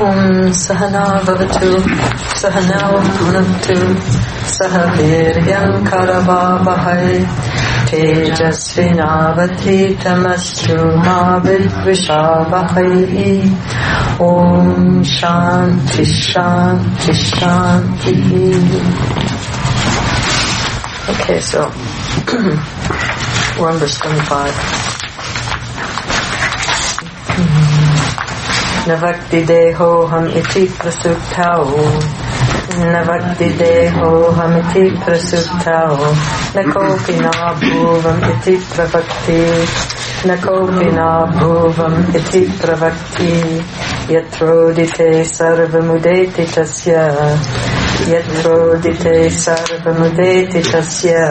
Sahana Bhavatu Sahanau Bhunaktu Saha Viryam Karavavahai Tejasvinavadhitamastu Ma Vidvishavahai. Om Shanti Shanti Shanti. Okay, so we're on verse 25. Navakti deho ham iti prasuktao. Navakti deho ham iti prasuktao. Nakopi na bhuvam iti pravakti. Nakopi na bhuvam iti pravakti. Yatrodite sarvamudeti tasya. Yatrodite sarvamudeti tasya.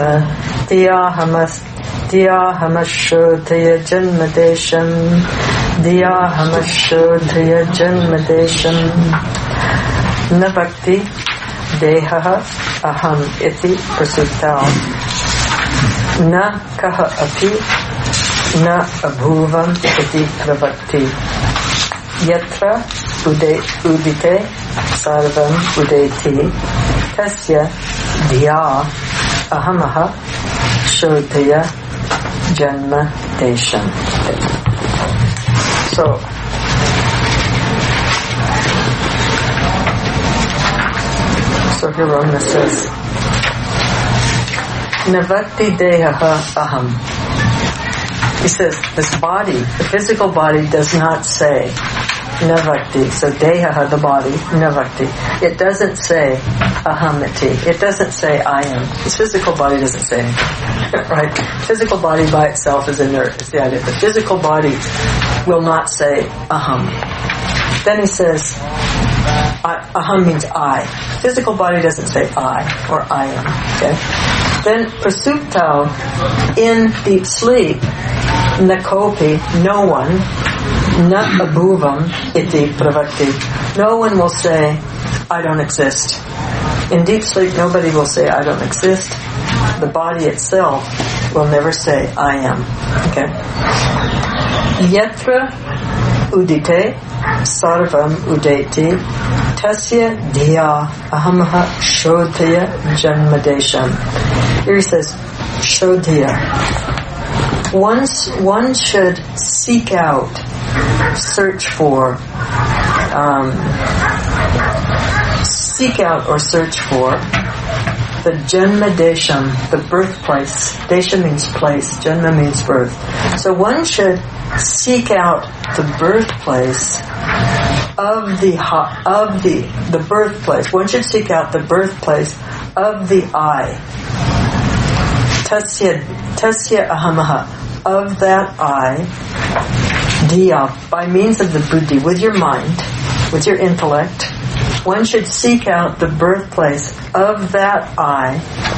Diyahamashodhaya janmadesham. Diyahamashodhaya janmadesham. Navakti dehaha aham iti prasutao. Na kaha api na abhuvam iti pravakti. Yatra udite sarvam udeti tasya diya ahamaha shodhaya janma desham. So here Raghunath says, Navakti dehaha aham. He says, this body, the physical body does not say Navakti. So dehaha, the body, Navakti. It doesn't say ahamiti. It doesn't say I am. This physical body doesn't say anything. Right? Physical body by itself is inert. It's the idea. The physical body will not say aham. Then he says, aham means I. Physical body doesn't say I or I am. Okay? Then prasuptau, in deep sleep, nakopi, no one, na abhuvam iti pravakti. No one will say, I don't exist. In deep sleep, nobody will say, I don't exist. The body itself will never say, I am. Okay? Yatra udite sarvam udeti tasya diya ahamaha shodhaya janmadesham. Here he says, shodhaya. One should seek out, search for, the Janma Desham, the birthplace. Desha means place, Janma means birth. So one should seek out the birthplace of the birthplace. One should seek out the birthplace of the I. Tasya ahamaha, of that I. Diya, by means of the buddhi, with your mind, with your intellect. One should seek out the birthplace of that I.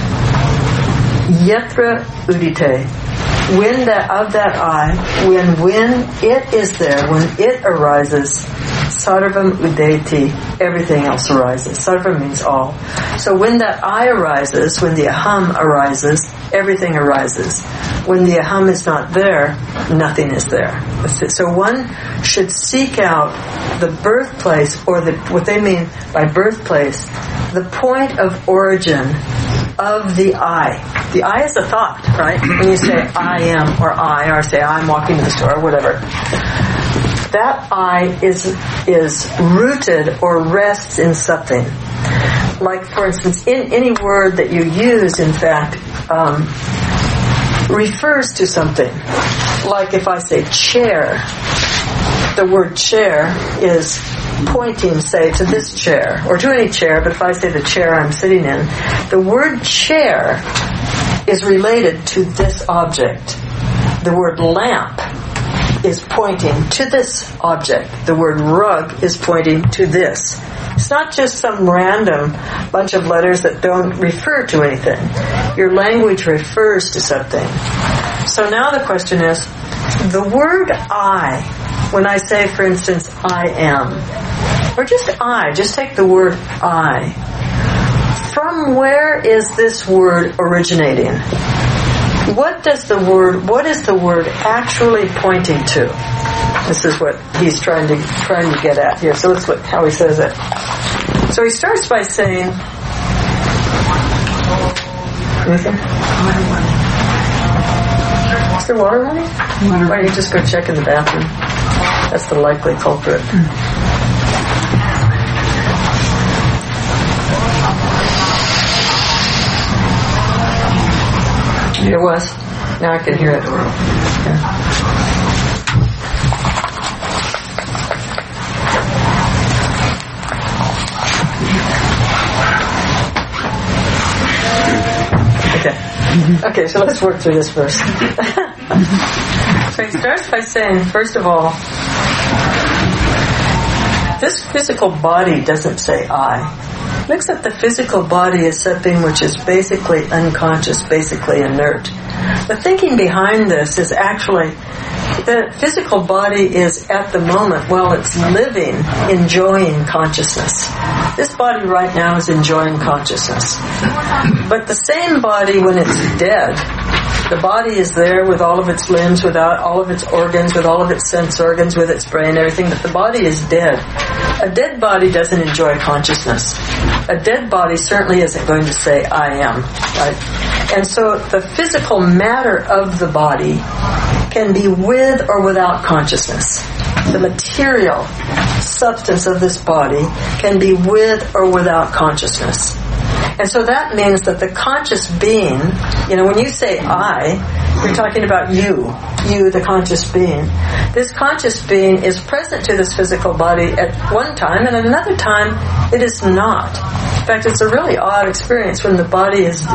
Yatra udite, when it is there, when it arises, sarvam udeti, everything else arises. Sarvam means all. So when that I arises, when the aham arises, everything arises. When the aham is not there, nothing is there. So one should seek out the birthplace, or what they mean by birthplace, the point of origin of the I. The I is a thought, right? When you say I am, or say I'm walking to the store, or whatever. That I is rooted or rests in something. Like, for instance, in any word that you use, in fact, refers to something. Like if I say chair, the word chair is pointing, say, to this chair, or to any chair, but if I say the chair I'm sitting in, the word chair is related to this object. The word lamp is pointing to this object. The word rug is pointing to this. It's not just some random bunch of letters that don't refer to anything. Your language refers to something. So now the question is, the word I, when I say, for instance, I am, or just take the word I, from where is this word originating? What is the word actually pointing to? This is what he's trying to get at here. So let's look how he says it. So he starts by saying, anything? Is there water running? Why don't you just go check in the bathroom? That's the likely culprit. It was. Now I can hear it. Yeah. Okay, so let's work through this first. So he starts by saying, first of all, this physical body doesn't say I. Looks at the physical body as something which is basically unconscious, basically inert. The thinking behind this is actually the physical body is at the moment, while it's living, enjoying consciousness. This body right now is enjoying consciousness. But the same body, when it's dead, the body is there with all of its limbs, with all of its organs, with all of its sense organs, with its brain, everything, but the body is dead. A dead body doesn't enjoy consciousness. A dead body certainly isn't going to say, I am. Right? And so the physical matter of the body can be with or without consciousness. The material substance of this body can be with or without consciousness. And so that means that the conscious being, when you say I, you're talking about you, the conscious being. This conscious being is present to this physical body at one time, and at another time it is not. In fact, it's a really odd experience when the body is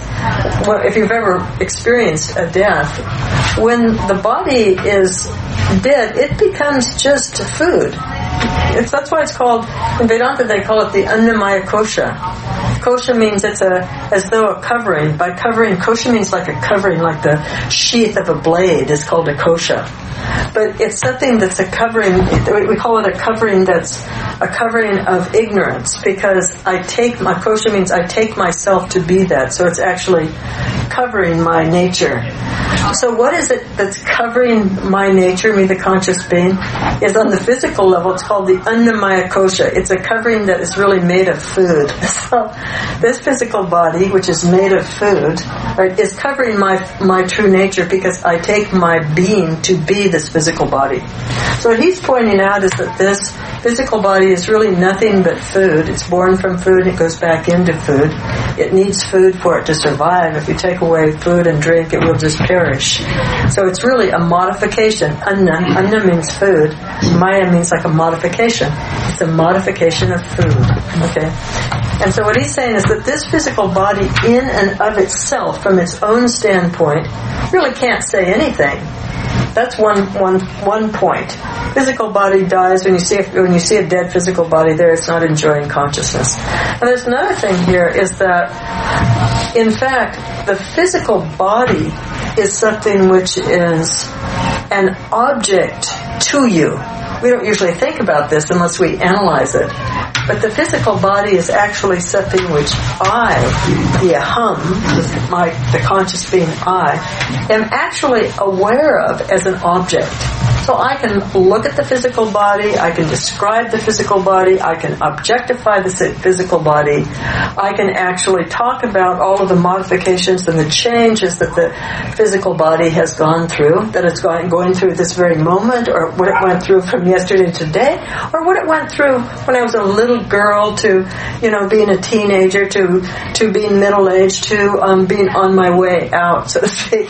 well, if you've ever experienced a death, when the body is dead, it becomes just food. That's why it's called, in Vedanta they call it the Annamaya Kosha. Kosha means it's as though a covering. By covering, kosha means like a covering, like the sheath of a blade is called a kosha. But it's something that's a covering, we call it a covering that's a covering of ignorance, because kosha means I take myself to be that, so it's actually covering my nature. So what is it that's covering my nature, me the conscious being, is on the physical level, it's called the Annamaya Kosha. It's a covering that is really made of food. So this physical body, which is made of food, right, is covering my true nature, because I take my being to be this physical body. So what he's pointing out is that this physical body is really nothing but food. It's born from food, it goes back into food. It needs food for it to survive. If you take away food and drink, it will just perish. So it's really a modification. Anna means food. Maya means like a modification. It's a modification of food. Okay? And so what he's saying is that this physical body in and of itself, from its own standpoint, really can't say anything. That's one point. Physical body dies when you see a dead physical body there. It's not enjoying consciousness. And there's another thing here is that, in fact, the physical body is something which is an object to you. We don't usually think about this unless we analyze it. But the physical body is actually something which I, the aham, the conscious being I, am actually aware of as an object. So I can look at the physical body, I can describe the physical body, I can objectify the physical body, I can actually talk about all of the modifications and the changes that the physical body has gone through, that it's going through this very moment, or what it went through from yesterday to today, or what it went through when I was a little girl to, being a teenager, to being middle-aged, to being on my way out, so to speak.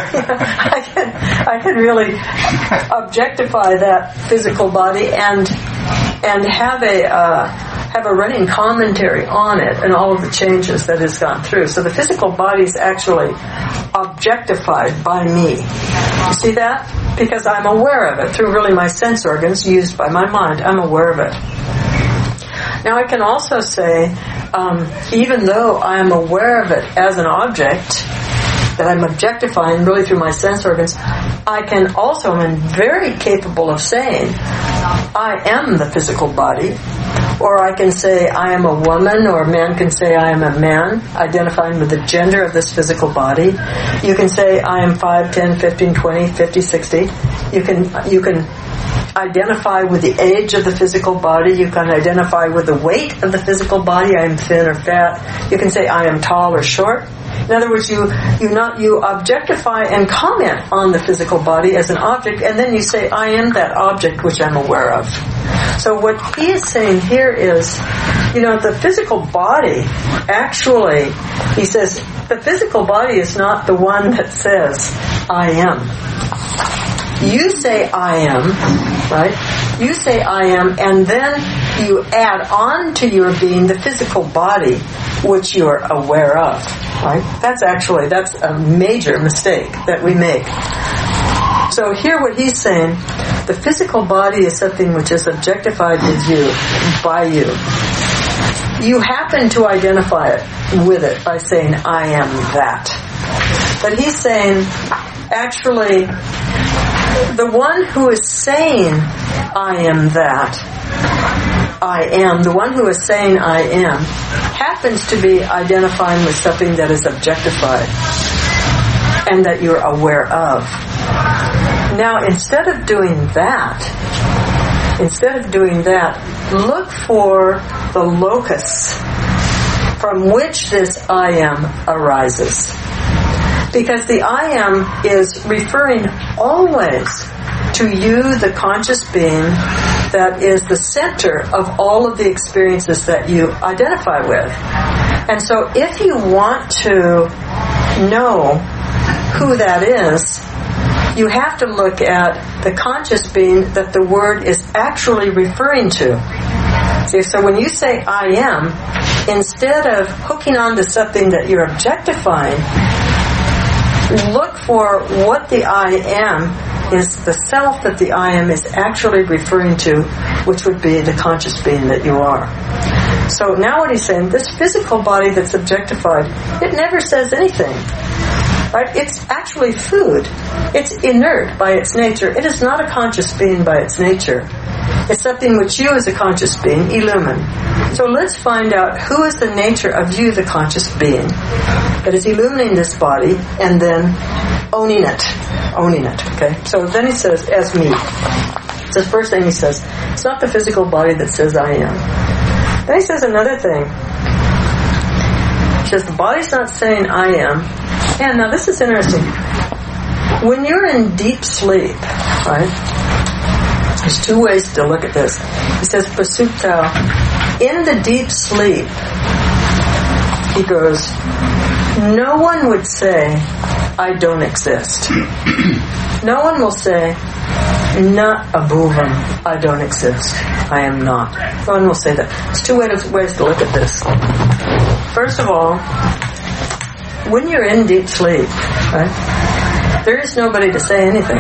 I can really objectify that physical body and have a running commentary on it and all of the changes that it's gone through. So the physical body is actually objectified by me. You see that? Because I'm aware of it through really my sense organs used by my mind. I'm aware of it. Now I can also say, even though I am aware of it as an object, that I'm objectifying really through my sense organs, I can also, I'm very capable of saying, I am the physical body, Or I can say I am a woman, or a man can say I am a man, identifying with the gender of this physical body. You can say I am 5, 10, 15, 20, 50, 60. You can identify with the age of the physical body. You can identify with the weight of the physical body. I am thin or fat. You can say I am tall or short. In other words, you objectify and comment on the physical body as an object, and then you say, I am that object which I'm aware of. So what he is saying here is, the physical body, actually, he says, the physical body is not the one that says, I am. You say, I am, right? You say, I am, and then you add on to your being the physical body, which you're aware of. Right? That's a major mistake that we make. So here what he's saying, the physical body is something which is objectified with you, by you. You happen to identify with it by saying, I am that. But he's saying, actually, the one who is saying, I am that, I am, the one who is saying I am, happens to be identifying with something that is objectified and that you're aware of. Now, instead of doing that, look for the locus from which this I am arises. Because the I am is referring always to you, the conscious being, that is the center of all of the experiences that you identify with. And so if you want to know who that is, you have to look at the conscious being that the word is actually referring to. See, so when you say I am, instead of hooking on to something that you're objectifying, look for what the I am is, the self that the I am is actually referring to, which would be the conscious being that you are. So now what he's saying, this physical body that's objectified, it never says anything. Right? It's actually food. It's inert by its nature. It is not a conscious being by its nature. It's something which you as a conscious being illumine. So let's find out who is the nature of you, the conscious being, that is illuminating this body and then owning it. Okay? So then he says, as me. It's the first thing he says. It's not the physical body that says I am. Then he says another thing. He says the body's not saying I am. And now this is interesting. When you're in deep sleep, right? There's two ways to look at this. He says, Pasupta, in the deep sleep, he goes, no one would say, I don't exist. No one will say, Na abhuvam, I don't exist. I am not. No one will say that. There's two ways to look at this. First of all, when you're in deep sleep, right, there is nobody to say anything.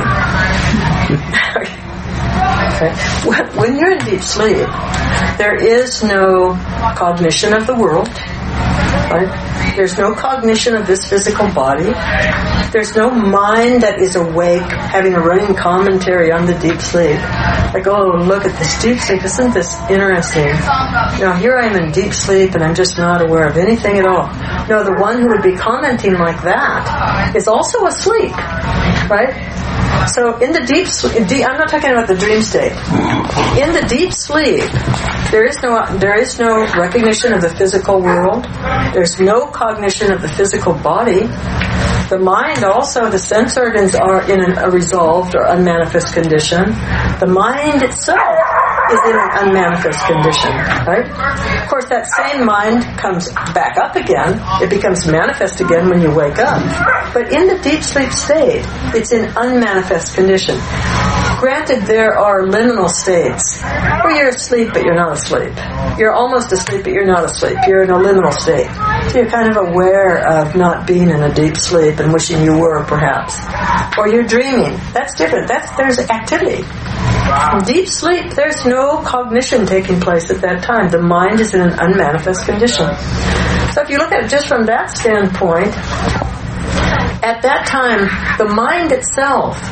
Okay? When you're in deep sleep, there is no cognition of the world. Right? There's no cognition of this physical body. There's no mind that is awake, having a running commentary on the deep sleep. Like, oh, look at this deep sleep. Isn't this interesting? Here I am in deep sleep and I'm just not aware of anything at all. No, the one who would be commenting like that is also asleep. Right? So in the deep sleep, I'm not talking about the dream state. In the deep sleep, there is no recognition of the physical world. There's no cognition of the physical body. The mind also, the sense organs are in a resolved or unmanifest condition. The mind itself is in an unmanifest condition, right? Of course, that same mind comes back up again. It becomes manifest again when you wake up. But in the deep sleep state, it's in unmanifest condition. Granted, there are liminal states where you're asleep but you're not asleep. You're almost asleep but you're not asleep. You're in a liminal state. So you're kind of aware of not being in a deep sleep and wishing you were, perhaps. Or you're dreaming. That's different. There's activity. In deep sleep, there's no cognition taking place at that time. The mind is in an unmanifest condition. So if you look at it just from that standpoint, at that time, the mind itself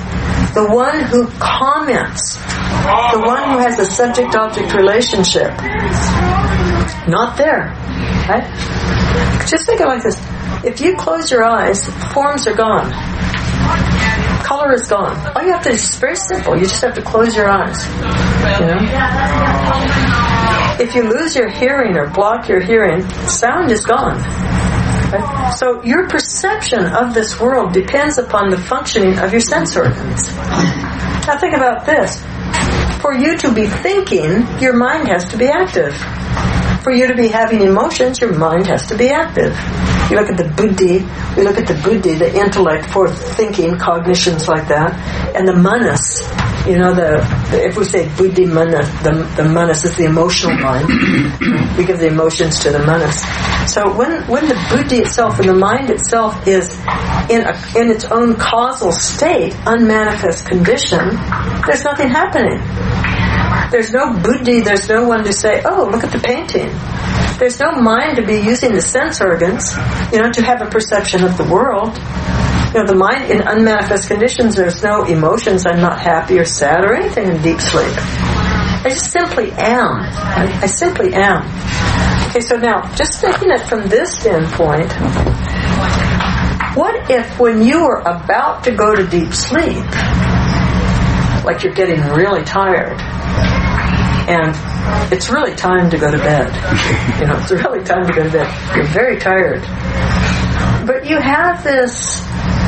the one who comments, the one who has a subject-object relationship. Not there. Right? Just think of it like this. If you close your eyes, forms are gone. Color is gone. All you have to do is very simple. You just have to close your eyes. You know? If you lose your hearing or block your hearing, sound is gone. Right? So your perception of this world depends upon the functioning of your sense organs. Now think about this. For you to be thinking, your mind has to be active. For you to be having emotions, your mind has to be active. You look at the buddhi, the intellect for thinking, cognitions like that, and the manas, if we say buddhi manas, the manas is the emotional mind. We give the emotions to the manas. So when the buddhi itself and the mind itself is in its own causal state, unmanifest condition, there's nothing happening. There's no buddhi, there's no one to say, oh, look at the painting. There's no mind to be using the sense organs, to have a perception of the world. The mind in unmanifest conditions, there's no emotions. I'm not happy or sad or anything in deep sleep. I just simply am. I simply am. Okay, so now, just taking it from this standpoint, what if when you are about to go to deep sleep, like you're getting really tired, and it's really time to go to bed. It's really time to go to bed. You're very tired. But you have this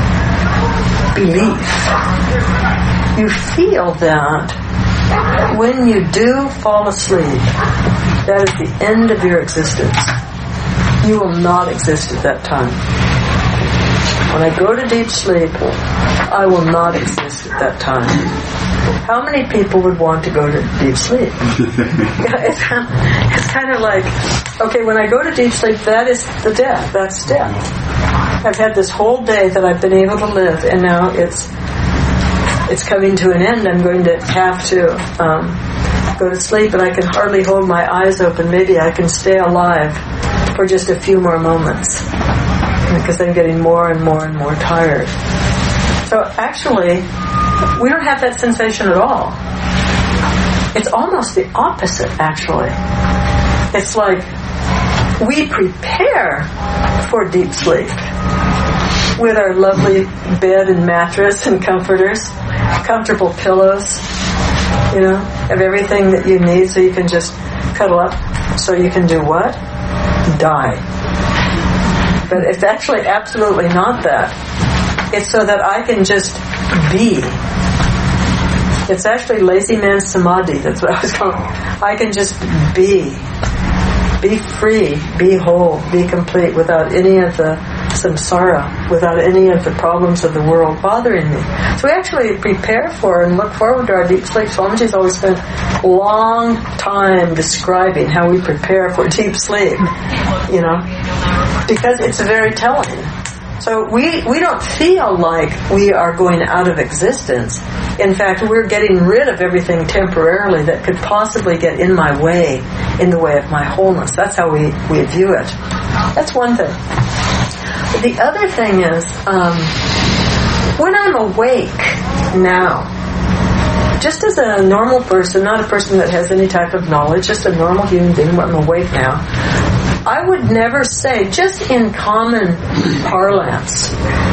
belief. You feel that when you do fall asleep, that is the end of your existence. You will not exist at that time. When I go to deep sleep, I will not exist at that time. How many people would want to go to deep sleep? It's kind of like, okay, when I go to deep sleep, that is the death. That's death. I've had this whole day that I've been able to live, and now it's coming to an end. I'm going to have to go to sleep, and I can hardly hold my eyes open. Maybe I can stay alive for just a few more moments, because I'm getting more and more and more tired. So actually, we don't have that sensation at all. It's almost the opposite, actually. It's like we prepare for deep sleep with our lovely bed and mattress and comforters, comfortable pillows, of everything that you need so you can just cuddle up. So you can do what? Die. But it's actually absolutely not that. It's so that I can just be. It's actually lazy man samadhi. That's what I was calling it. I can just be. Be free, be whole, be complete without any of the samsara, without any of the problems of the world bothering me. So we actually prepare for and look forward to our deep sleep. Swamiji's always spent a long time describing how we prepare for deep sleep, because it's very telling. So we don't feel like we are going out of existence. In fact, we're getting rid of everything temporarily that could possibly get in my way, in the way of my wholeness. That's how we view it. That's one thing. The other thing is, when I'm awake now, just as a normal person, not a person that has any type of knowledge, just a normal human being, when I'm awake now, I would never say, just in common parlance,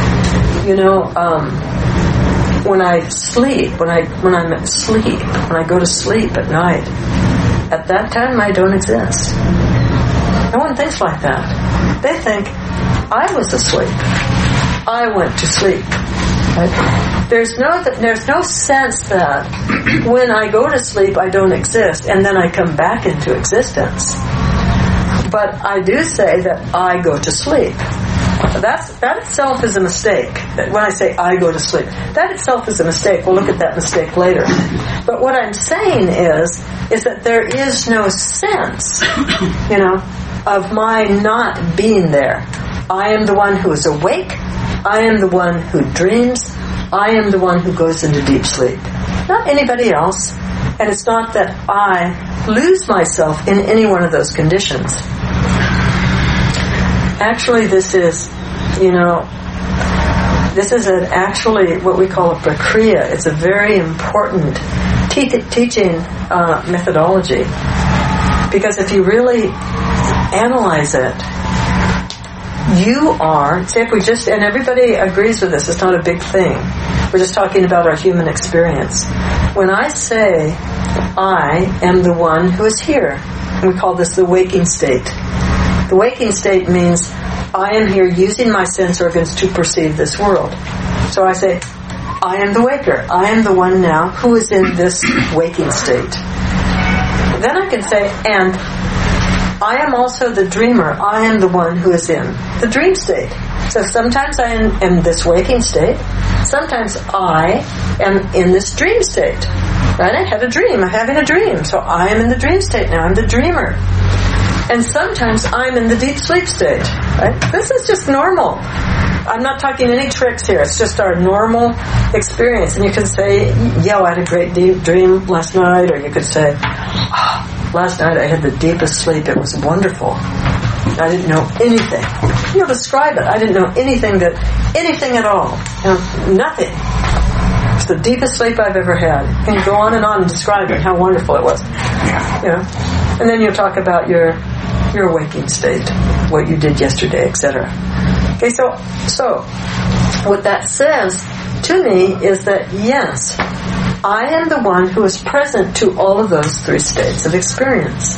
when I sleep, when I'm asleep, when I go to sleep at night, at that time I don't exist. No one thinks like that. They think, I was asleep. I went to sleep. Right? There's no sense that when I go to sleep I don't exist and then I come back into existence. But I do say that I go to sleep. That itself is a mistake. When I say I go to sleep, that itself is a mistake. We'll look at that mistake later. But what I'm saying is that there is no sense, of my not being there. I am the one who is awake. I am the one who dreams. I am the one who goes into deep sleep. Not anybody else. And it's not that I lose myself in any one of those conditions. Actually, this is, This is actually what we call a prakriya. It's a very important teaching methodology. Because if you really analyze it, you are, say if we just, and everybody agrees with this, it's not a big thing. We're just talking about our human experience. When I say, I am the one who is here, we call this the waking state. The waking state means I am here using my sense organs to perceive this world. So I say, I am the waker. I am the one now who is in this waking state. Then I can say, and I am also the dreamer. I am the one who is in the dream state. So sometimes I am in this waking state. Sometimes I am in this dream state. Right? I had a dream. I'm having a dream. So I am in the dream state now. I'm the dreamer. And sometimes I'm in the deep sleep state. Right? This is just normal. I'm not talking any tricks here. It's just our normal experience. And you can say, yeah, I had a great deep dream last night. Or you could say, last night I had the deepest sleep. It was wonderful. I didn't know anything. You know, describe it. I didn't know anything at all. You know, nothing. It's the deepest sleep I've ever had. And you go on and describing how wonderful it was. You know? And then you'll talk about your waking state, what you did yesterday, etc. Okay, so what that says to me is that yes, I am the one who is present to all of those three states of experience.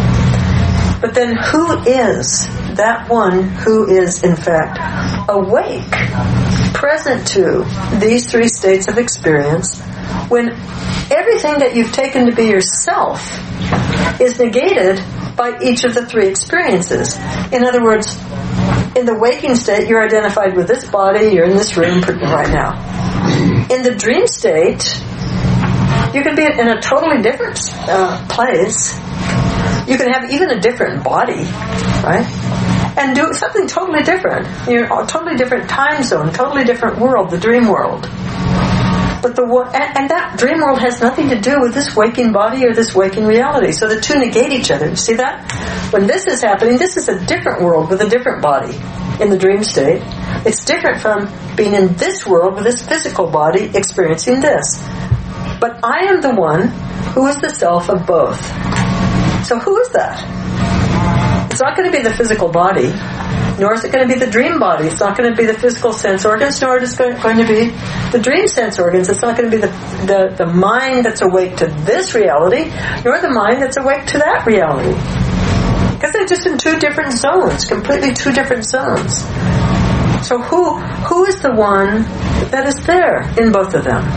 But then who is that one who is in fact awake, present to these three states of experience when everything that you've taken to be yourself is negated by each of the three experiences? In other words, in the waking state, you're identified with this body, you're in this room right now. In the dream state, you can be in a totally different place. You can have even a different body, right? And do something totally different. You're a totally different time zone, totally different world, the dream world. But and that dream world has nothing to do with this waking body or this waking reality. So the two negate each other. You see that? When this is happening, this is a different world with a different body in the dream state. It's different from being in this world with this physical body experiencing this. But I am the one who is the self of both. So who is that? It's not going to be the physical body, nor is it going to be the dream body. It's not going to be the physical sense organs, nor is it going to be the dream sense organs. It's not going to be the mind that's awake to this reality, nor the mind that's awake to that reality. Because they're just in two different zones, completely two different zones. So who is the one that is there in both of them?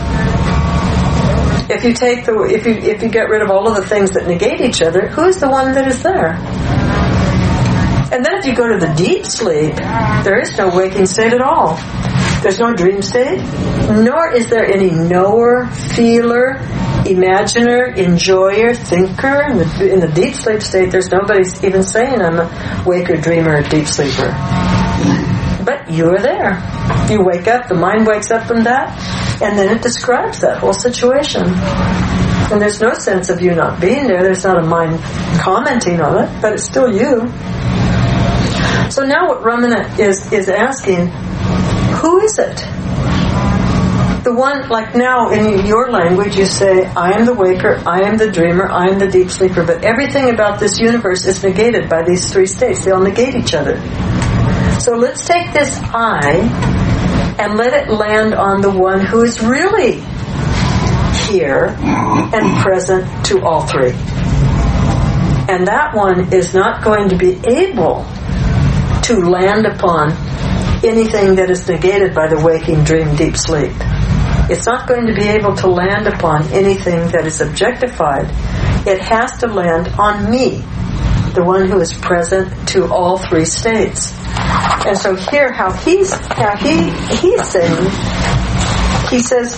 If you take if you get rid of all of the things that negate each other, who is the one that is there? And then if you go to the deep sleep, there is no waking state at all. There's no dream state, nor is there any knower, feeler, imaginer, enjoyer, thinker. In the deep sleep state, there's nobody even saying I'm a waker, dreamer, deep sleeper. But you are there. You wake up, the mind wakes up from that, and then it describes that whole situation. And there's no sense of you not being there. There's not a mind commenting on it, but it's still you. So now what Ramana is asking, who is it? The one, like now in your language you say, I am the waker, I am the dreamer, I am the deep sleeper, but everything about this universe is negated by these three states. They all negate each other. So let's take this I and let it land on the one who is really here and present to all three. And that one is not going to be able to land upon anything that is negated by the waking, dream, deep sleep. It's not going to be able to land upon anything that is objectified. It has to land on me, the one who is present to all three states. And so here, how he's saying, he says,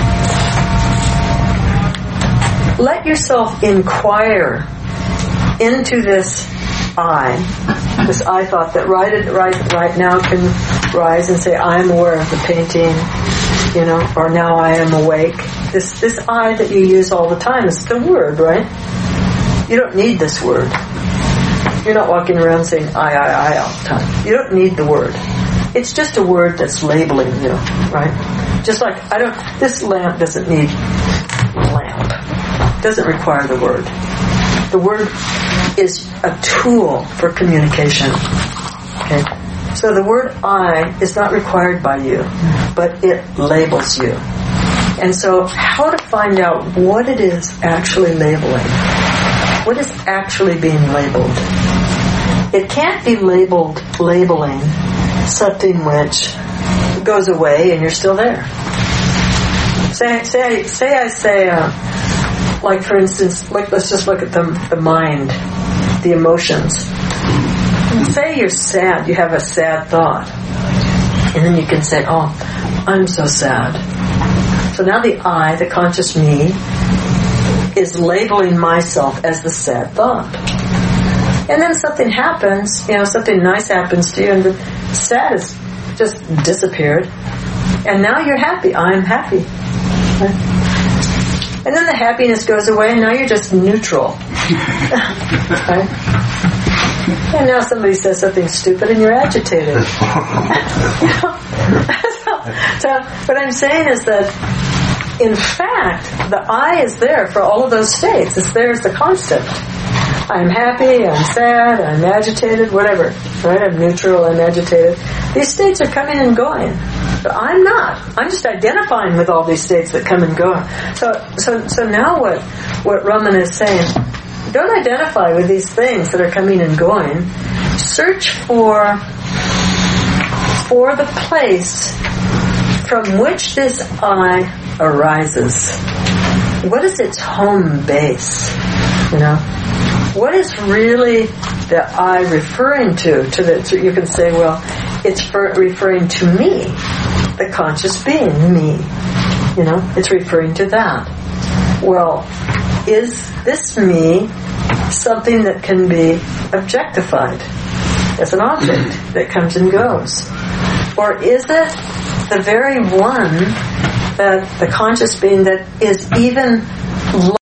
let yourself inquire into this I thought that right now can rise and say, I am aware of the painting, or now I am awake. This I that you use all the time is the word, right? You don't need this word. You're not walking around saying I all the time. You don't need the word. it's just a word that's labeling you, right? Just like, this lamp doesn't need lamp. It doesn't require the word. The word is a tool for communication. Okay? So the word I is not required by you, but it labels you. And so how to find out what it is actually labeling? What is actually being labeled? It can't be labeling something which goes away and you're still there. Like for instance, let's just look at the mind, the emotions. Say you're sad, you have a sad thought. And then you can say, oh, I'm so sad. So now the I, the conscious me, is labeling myself as the sad thought. And then something happens, something nice happens to you, and the sad has just disappeared. And now you're happy. I'm happy. Right? And then the happiness goes away, and now you're just neutral. Right? And now somebody says something stupid, and you're agitated. So what I'm saying is that, in fact, the I is there for all of those states. It's there as the constant. I'm happy, I'm sad, I'm agitated, whatever. Right? I'm neutral, I'm agitated. These states are coming and going. But I'm not. I'm just identifying with all these states that come and go. So now what Raman is saying, don't identify with these things that are coming and going. Search for the place from which this I arises. What is its home base? What is really the I referring to? So you can say, well, it's referring to me, the conscious being, me. It's referring to that. Well, is this me something that can be objectified as an object that comes and goes? Or is it the very one that the conscious being that is even